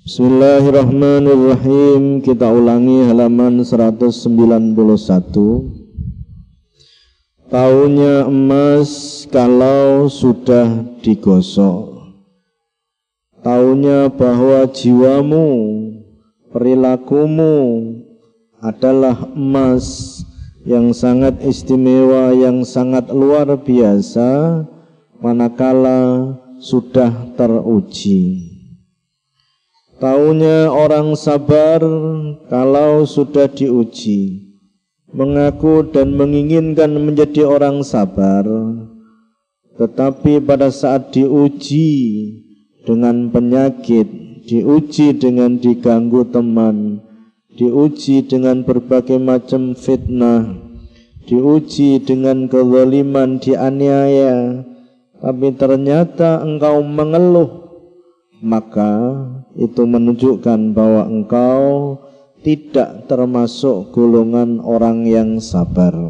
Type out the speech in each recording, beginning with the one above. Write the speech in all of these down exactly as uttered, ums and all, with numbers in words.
Bismillahirrahmanirrahim. Kita ulangi halaman seratus sembilan puluh satu. Taunya emas kalau sudah digosok. Taunya bahwa jiwamu, perilakumu adalah emas yang sangat istimewa, yang sangat luar biasa manakala sudah teruji. Taunya orang sabar kalau sudah diuji, mengaku dan menginginkan menjadi orang sabar, tetapi pada saat diuji dengan penyakit, diuji dengan diganggu teman, diuji dengan berbagai macam fitnah, diuji dengan kezaliman, dianiaya, tapi ternyata engkau mengeluh, maka itu menunjukkan bahwa engkau tidak termasuk golongan orang yang sabar.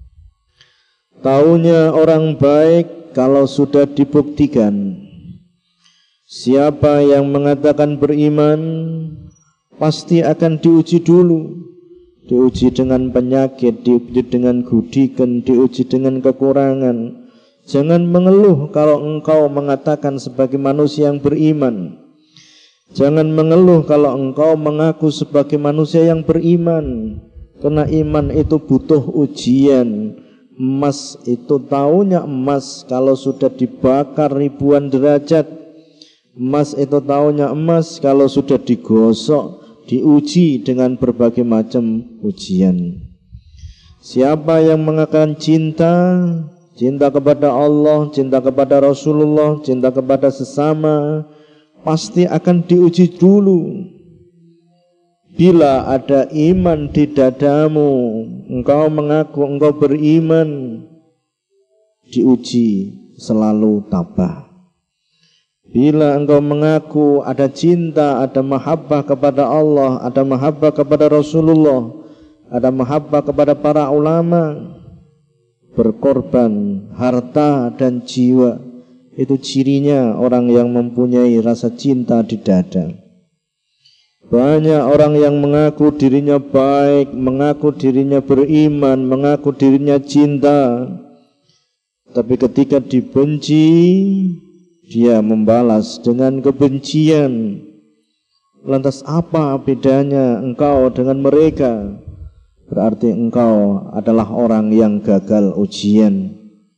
Taunya orang baik kalau sudah dibuktikan. Siapa yang mengatakan beriman pasti akan diuji dulu. Diuji dengan penyakit, diuji dengan gudikan, diuji dengan kekurangan. Jangan mengeluh kalau engkau mengatakan sebagai manusia yang beriman. Jangan mengeluh kalau engkau mengaku sebagai manusia yang beriman, karena iman itu butuh ujian. Emas itu taunya emas kalau sudah dibakar ribuan derajat. Emas itu taunya emas kalau sudah digosok, diuji dengan berbagai macam ujian. Siapa yang mengatakan cinta, cinta kepada Allah, cinta kepada Rasulullah, cinta kepada sesama, pasti akan diuji dulu. Bila ada iman di dadamu, engkau mengaku engkau beriman, diuji selalu tabah. Bila engkau mengaku ada cinta, ada mahabbah kepada Allah, ada mahabbah kepada Rasulullah, ada mahabbah kepada para ulama, berkorban harta dan jiwa, itu cirinya orang yang mempunyai rasa cinta di dada. Banyak orang yang mengaku dirinya baik, mengaku dirinya beriman, mengaku dirinya cinta, tapi ketika dibenci, dia membalas dengan kebencian. Lantas apa bedanya engkau dengan mereka? Berarti engkau adalah orang yang gagal ujian.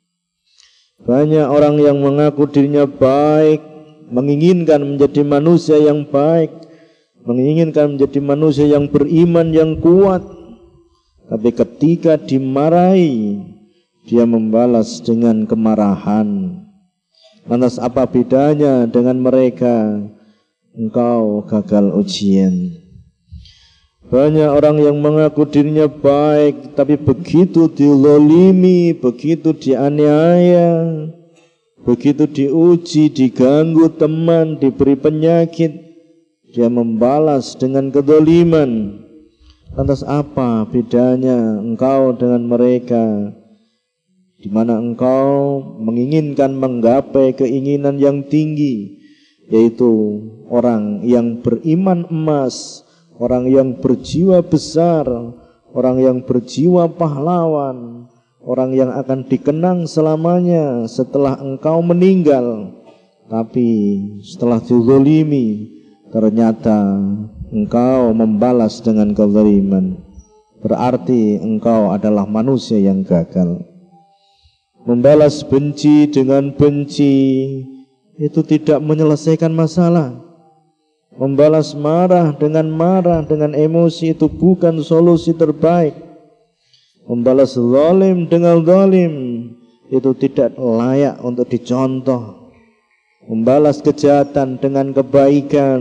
Banyak orang yang mengaku dirinya baik, menginginkan menjadi manusia yang baik, menginginkan menjadi manusia yang beriman, yang kuat, tapi ketika dimarahi, dia membalas dengan kemarahan. Lantas apa bedanya dengan mereka? Engkau gagal ujian. Banyak orang yang mengaku dirinya baik, tapi begitu dizalimi, begitu dianiaya, begitu diuji, diganggu teman, diberi penyakit, dia membalas dengan kezaliman. Lantas apa bedanya engkau dengan mereka? Di mana engkau menginginkan menggapai keinginan yang tinggi, yaitu orang yang beriman emas, orang yang berjiwa besar, orang yang berjiwa pahlawan, orang yang akan dikenang selamanya setelah engkau meninggal. Tapi setelah dizalimi, ternyata engkau membalas dengan kezaliman. Berarti engkau adalah manusia yang gagal. Membalas benci dengan benci itu tidak menyelesaikan masalah. Membalas marah dengan marah, dengan emosi, itu bukan solusi terbaik. Membalas zalim dengan zalim itu tidak layak untuk dicontoh. Membalas kejahatan dengan kebaikan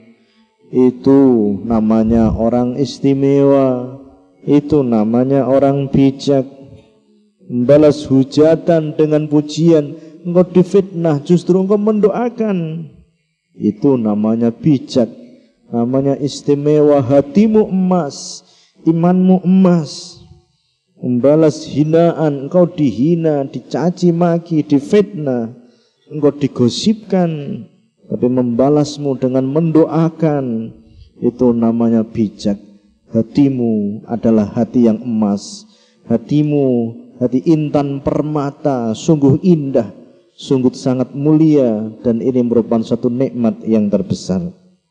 itu namanya orang istimewa, itu namanya orang bijak. Membalas hujatan dengan pujian, engkau difitnah justru engkau mendoakan, itu namanya bijak, namanya istimewa. Hatimu emas, imanmu emas. Membalas hinaan, engkau dihina, dicaci maki, difitnah, engkau digosipkan, tapi membalasmu dengan mendoakan, itu namanya bijak. Hatimu adalah hati yang emas, hatimu hati intan permata, sungguh indah, sungguh sangat mulia, dan ini merupakan satu nikmat yang terbesar.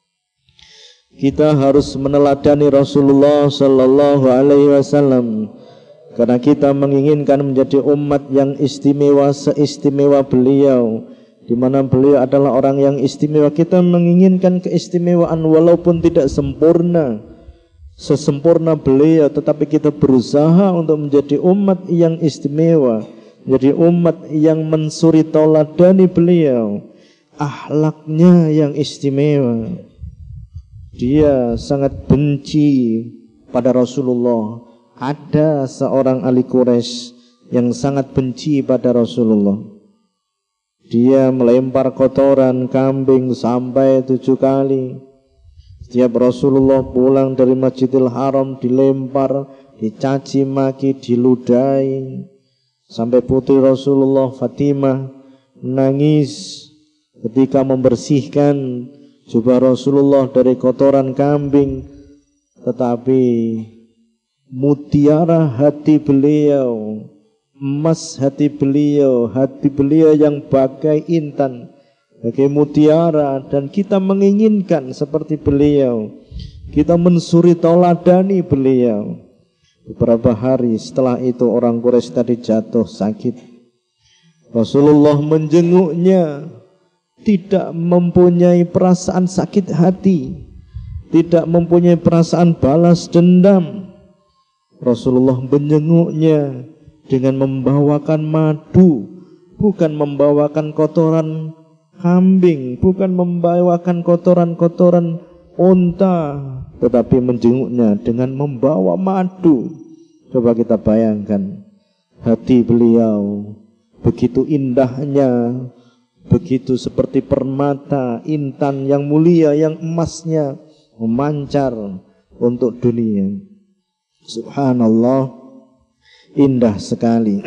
Kita harus meneladani Rasulullah Sallallahu Alaihi Wasallam, karena kita menginginkan menjadi umat yang istimewa seistimewa beliau, di mana beliau adalah orang yang istimewa. Kita menginginkan keistimewaan walaupun tidak sempurna sesempurna beliau, tetapi kita berusaha untuk menjadi umat yang istimewa, menjadi umat yang mensuri tauladani beliau, akhlaknya yang istimewa. Dia sangat benci pada Rasulullah. Ada seorang ahli Quraisy yang sangat benci pada Rasulullah. Dia melempar kotoran kambing sampai tujuh kali. Setiap Rasulullah pulang dari Masjidil Haram dilempar, dicaci maki, diludahi, sampai putri Rasulullah Fatimah menangis ketika membersihkan jubah Rasulullah dari kotoran kambing. Tetapi mutiara hati beliau, emas hati beliau, hati beliau yang bagai intan, bagai mutiara, dan kita menginginkan seperti beliau. Kita mensuri tauladani beliau. Beberapa hari setelah itu orang Quraisy tadi jatuh sakit. Rasulullah menjenguknya, tidak mempunyai perasaan sakit hati, tidak mempunyai perasaan balas dendam. Rasulullah menjenguknya dengan membawakan madu, bukan membawakan kotoran kambing, bukan membawakan kotoran-kotoran unta, tetapi menjenguknya dengan membawa madu. Coba kita bayangkan, hati beliau begitu indahnya, begitu seperti permata intan yang mulia, yang emasnya memancar untuk dunia. Subhanallah, indah sekali.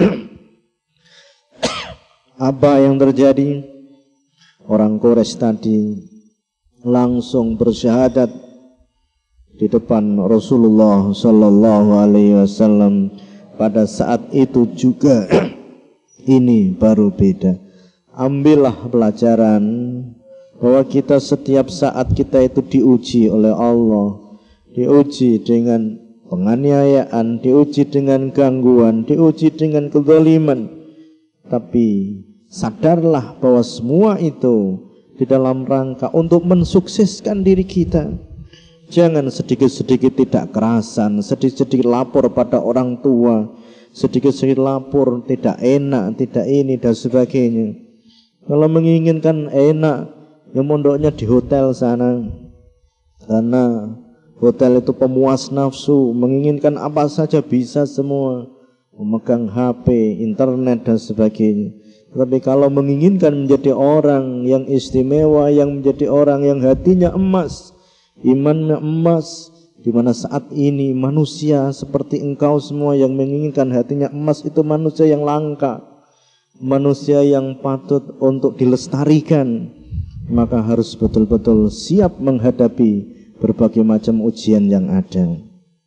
Apa yang terjadi? Orang Quraisy tadi langsung bersyahadat di depan Rasulullah Sallallahu Alaihi Wasallam. Pada saat itu juga ini baru beda. Ambillah pelajaran bahwa kita setiap saat kita itu diuji oleh Allah, diuji dengan penganiayaan, diuji dengan gangguan, diuji dengan kezaliman. Tapi sadarlah bahwa semua itu di dalam rangka untuk mensukseskan diri kita. Jangan sedikit-sedikit tidak kerasan, sedikit-sedikit lapor pada orang tua, sedikit-sedikit lapor tidak enak, tidak ini dan sebagainya. Kalau menginginkan enak, ya mondoknya di hotel sana, karena hotel itu pemuas nafsu, menginginkan apa saja bisa semua, memegang H P, internet dan sebagainya. Tapi kalau menginginkan menjadi orang yang istimewa, yang menjadi orang yang hatinya emas, imannya emas, di mana saat ini manusia seperti engkau semua yang menginginkan hatinya emas itu manusia yang langka, manusia yang patut untuk dilestarikan, maka harus betul-betul siap menghadapi berbagai macam ujian yang ada.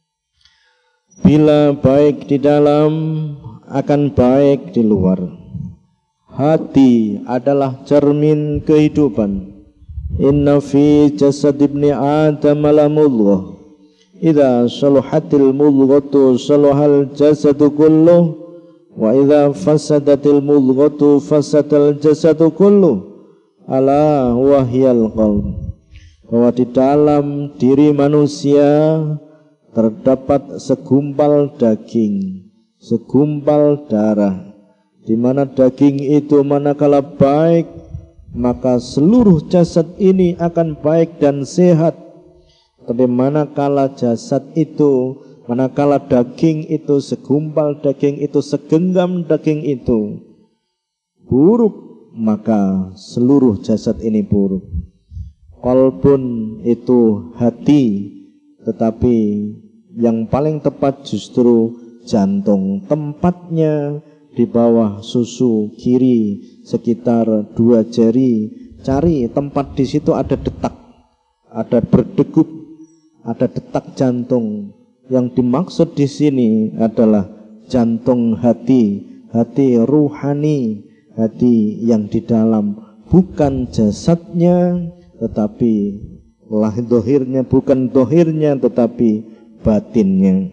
Bila baik di dalam, akan baik di luar. Hati adalah cermin kehidupan. Inna fi jasad ibni Adam la mudghah, idza saluhatil mudghatu saluhal jasadu kulluh, wa idza fasadatil mudghatu fasadal jasadu kulluh, ala wahyal qalb. Bahwa di dalam diri manusia terdapat segumpal daging, segumpal darah, di mana daging itu manakala baik, maka seluruh jasad ini akan baik dan sehat. Tapi manakala jasad itu, manakala daging itu, segumpal daging itu, segenggam daging itu buruk, maka seluruh jasad ini buruk. Qalbun itu hati, tetapi yang paling tepat justru jantung. Tempatnya di bawah susu kiri sekitar dua jari, cari tempat di situ ada detak, ada berdegup, ada detak jantung. Yang dimaksud di sini adalah jantung hati, hati ruhani, hati yang di dalam, bukan jasadnya, tetapi lahir dohirnya, bukan dohirnya, tetapi batinnya.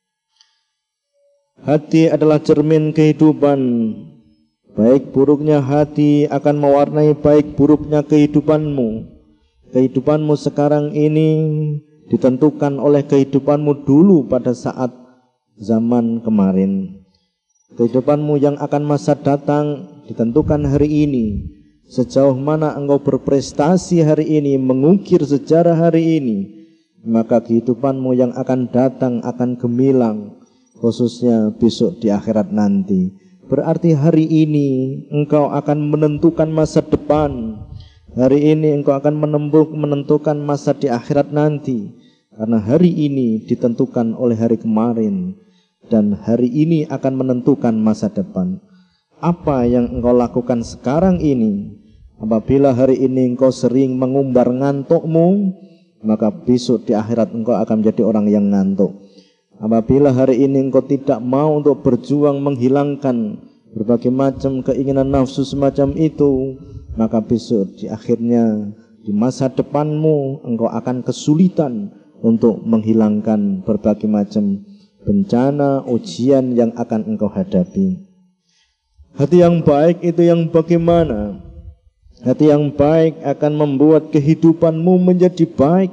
Hati adalah cermin kehidupan. Baik buruknya hati akan mewarnai baik buruknya kehidupanmu. Kehidupanmu sekarang ini ditentukan oleh kehidupanmu dulu pada saat zaman kemarin. Kehidupanmu yang akan masa datang ditentukan hari ini. Sejauh mana engkau berprestasi hari ini, mengukir sejarah hari ini, maka kehidupanmu yang akan datang akan gemilang, khususnya besok di akhirat nanti. Berarti hari ini engkau akan menentukan masa depan. Hari ini engkau akan menembuk, menentukan masa di akhirat nanti. Karena hari ini ditentukan oleh hari kemarin, dan hari ini akan menentukan masa depan. Apa yang engkau lakukan sekarang ini, apabila hari ini engkau sering mengumbar ngantukmu, maka besok di akhirat engkau akan menjadi orang yang ngantuk. Apabila hari ini engkau tidak mau untuk berjuang menghilangkan berbagai macam keinginan nafsu semacam itu, maka besok di akhirnya, di masa depanmu, engkau akan kesulitan untuk menghilangkan berbagai macam bencana, ujian yang akan engkau hadapi. Hati yang baik itu yang bagaimana? Hati yang baik akan membuat kehidupanmu menjadi baik,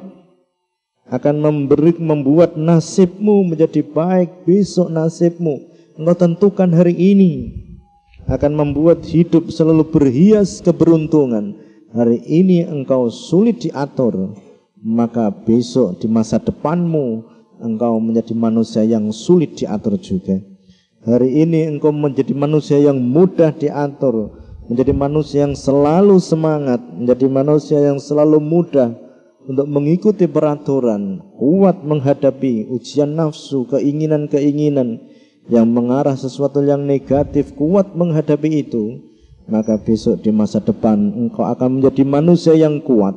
akan memberi, membuat nasibmu menjadi baik. Besok nasibmu engkau tentukan hari ini, akan membuat hidup selalu berhias keberuntungan. Hari ini engkau sulit diatur, maka besok di masa depanmu engkau menjadi manusia yang sulit diatur juga. Hari ini engkau menjadi manusia yang mudah diatur, menjadi manusia yang selalu semangat, menjadi manusia yang selalu mudah untuk mengikuti peraturan, kuat menghadapi ujian nafsu, keinginan-keinginan yang mengarah sesuatu yang negatif, kuat menghadapi itu. Maka besok di masa depan engkau akan menjadi manusia yang kuat.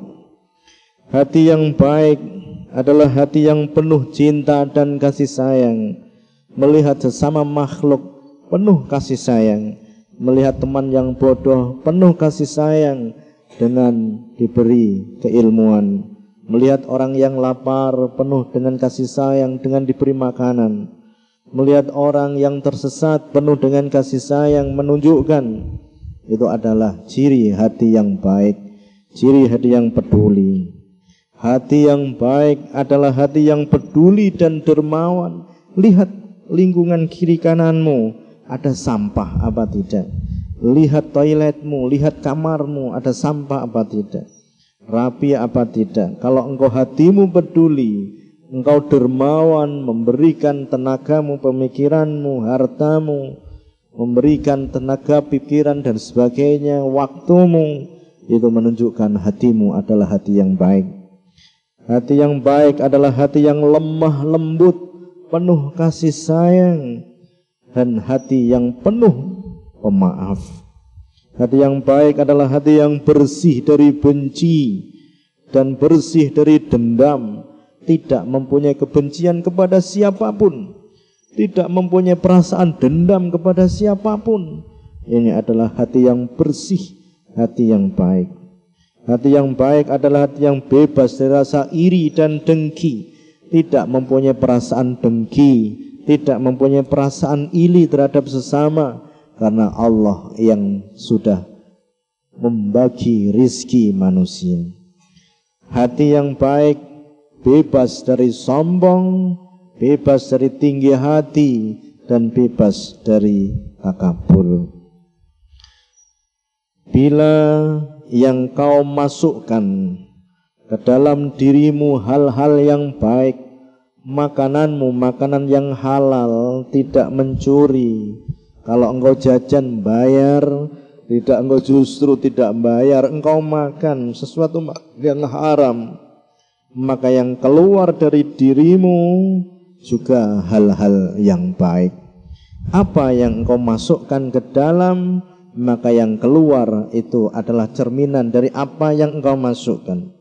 Hati yang baik adalah hati yang penuh cinta dan kasih sayang, melihat sesama makhluk penuh kasih sayang, melihat teman yang bodoh penuh kasih sayang dengan diberi keilmuan, melihat orang yang lapar penuh dengan kasih sayang dengan diberi makanan, melihat orang yang tersesat penuh dengan kasih sayang, menunjukkan itu adalah ciri hati yang baik, ciri hati yang peduli. Hati yang baik adalah hati yang peduli dan dermawan. Lihat lingkungan kiri kananmu, ada sampah apa tidak? Lihat toiletmu, lihat kamarmu, ada sampah apa tidak? Rapi apa tidak? Kalau engkau hatimu peduli, engkau dermawan, memberikan tenagamu, pemikiranmu, hartamu, memberikan tenaga, pikiran dan sebagainya, waktumu, itu menunjukkan hatimu adalah hati yang baik. Hati yang baik adalah hati yang lemah lembut, penuh kasih sayang, dan hati yang penuh pemaaf. Hati yang baik adalah hati yang bersih dari benci dan bersih dari dendam, tidak mempunyai kebencian kepada siapapun, tidak mempunyai perasaan dendam kepada siapapun. Ini adalah hati yang bersih, hati yang baik. Hati yang baik adalah hati yang bebas dari rasa iri dan dengki, tidak mempunyai perasaan dengki, tidak mempunyai perasaan iri terhadap sesama, karena Allah yang sudah membagi rizki manusia. Hati yang baik bebas dari sombong, bebas dari tinggi hati, dan bebas dari takabur. Bila yang kau masukkan ke dalam dirimu hal-hal yang baik, makananmu makanan yang halal, tidak mencuri. Kalau engkau jajan bayar, tidak engkau justru tidak bayar, engkau makan sesuatu yang haram, maka yang keluar dari dirimu juga hal-hal yang baik. Apa yang engkau masukkan ke dalam maka yang keluar itu adalah cerminan dari apa yang engkau masukkan.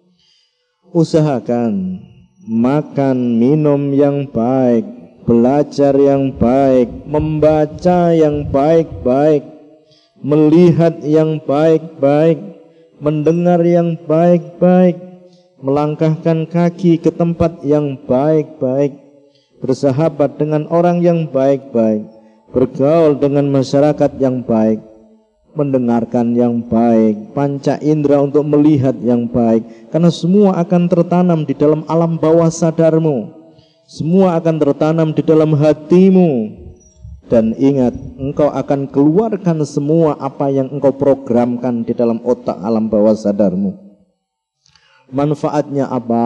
Usahakan makan minum yang baik, belajar yang baik, membaca yang baik-baik, melihat yang baik-baik, mendengar yang baik-baik, melangkahkan kaki ke tempat yang baik-baik, bersahabat dengan orang yang baik-baik, bergaul dengan masyarakat yang baik, mendengarkan yang baik, panca indera untuk melihat yang baik, karena semua akan tertanam di dalam alam bawah sadarmu, semua akan tertanam di dalam hatimu. Dan ingat, engkau akan keluarkan semua apa yang engkau programkan di dalam otak alam bawah sadarmu. Manfaatnya apa?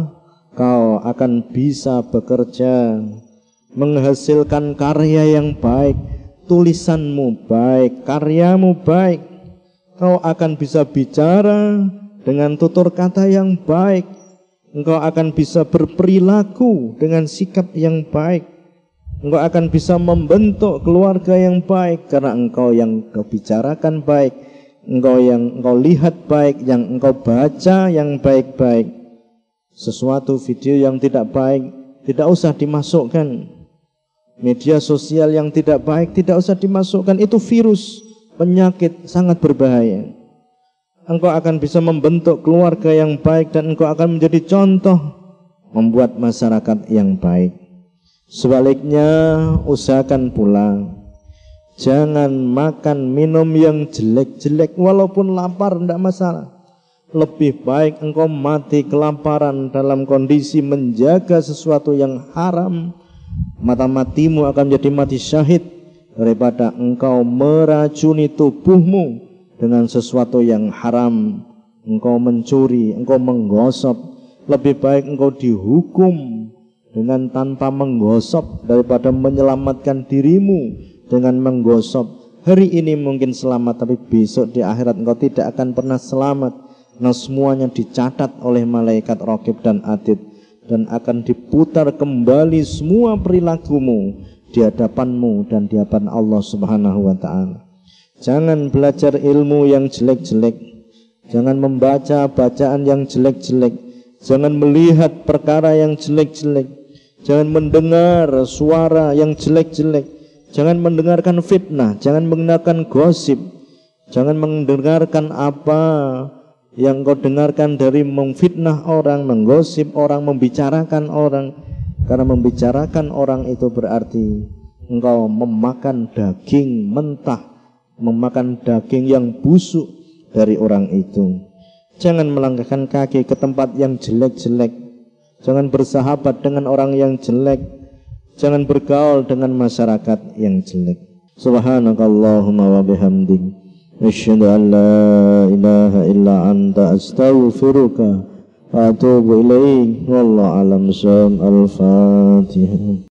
Kau akan bisa bekerja, menghasilkan karya yang baik, tulisanmu baik, karyamu baik. Kau akan bisa bicara dengan tutur kata yang baik. Engkau akan bisa berperilaku dengan sikap yang baik. Engkau akan bisa membentuk keluarga yang baik karena engkau yang kau bicarakan baik, engkau yang engkau lihat baik, yang engkau baca yang baik-baik. Sesuatu video yang tidak baik tidak usah dimasukkan. Media sosial yang tidak baik tidak usah dimasukkan. Itu virus, penyakit, sangat berbahaya. Engkau akan bisa membentuk keluarga yang baik dan engkau akan menjadi contoh membuat masyarakat yang baik. Sebaliknya, usahakan pula jangan makan minum yang jelek-jelek. Walaupun lapar tidak masalah. Lebih baik engkau mati kelaparan dalam kondisi menjaga sesuatu yang haram, mata matimu akan menjadi mati syahid, daripada engkau meracuni tubuhmu dengan sesuatu yang haram. Engkau mencuri, engkau menggosok. Lebih baik engkau dihukum dengan tanpa menggosok daripada menyelamatkan dirimu dengan menggosok. Hari ini mungkin selamat, tapi besok di akhirat engkau tidak akan pernah selamat. Nah, semuanya dicatat oleh malaikat raqib dan atid, dan akan diputar kembali semua perilakumu di hadapanmu dan di hadapan Allah Subhanahu wa ta'ala. Jangan belajar ilmu yang jelek-jelek, jangan membaca bacaan yang jelek-jelek, jangan melihat perkara yang jelek-jelek, jangan mendengar suara yang jelek-jelek, jangan mendengarkan fitnah, jangan mendengarkan gosip, jangan mendengarkan apa yang kau dengarkan dari memfitnah orang, menggosip orang, membicarakan orang. Karena membicarakan orang itu berarti engkau memakan daging mentah, memakan daging yang busuk dari orang itu. Jangan melangkahkan kaki ke tempat yang jelek-jelek, jangan bersahabat dengan orang yang jelek, jangan bergaul dengan masyarakat yang jelek. Subhanakallahumma wa bihamdik, asyhadu an la ilaha illa anta, astaghfiruka wa atubu ilaik. Wallahu a'lam. Al-Fatihah.